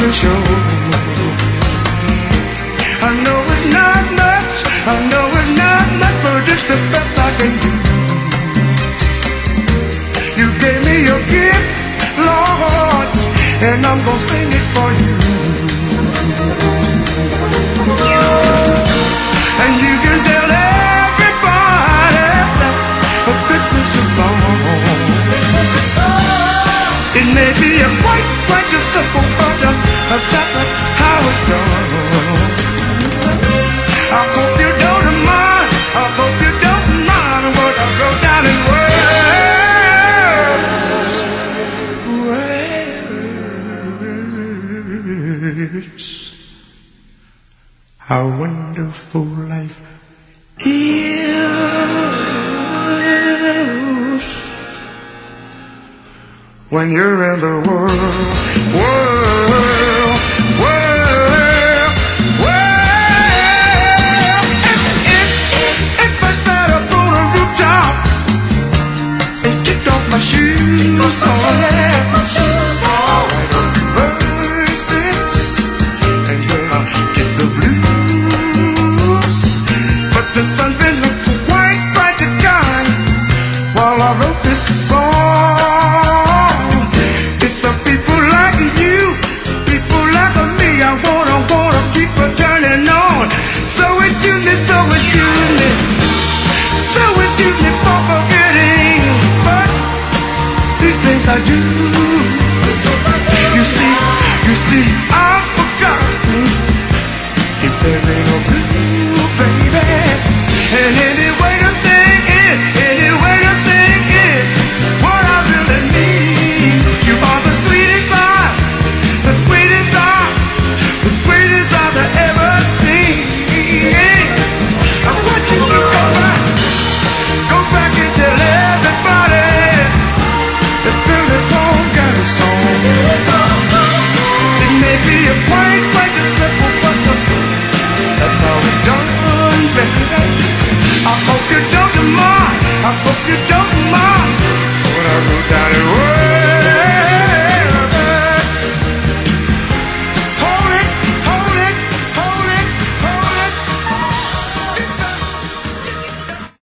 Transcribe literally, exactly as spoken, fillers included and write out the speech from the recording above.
to show. I know it's not much, I know it's not much, but it's the best I can do. You gave me your gift, Lord, and I'm gonna sing it for you. And you can tell everybody that this is your song. This is your song. It may be a quite, quite a simple version of just how it's done. I hope you don't mind, I hope you don't mind what I wrote down in words. Words. How wonderful life is when you're in the world, world, world, world. If, if, if I sat up on a rooftop and kicked off my shoes, oh yeah, my shoes off. Verses, and then I'll get the blues. But the sun's been quite bright to shine while I wrote this song. It's the people like you, people like me. I wanna, wanna keep on turning on. So excuse me, so excuse me, so excuse me for forgetting. But these things I do.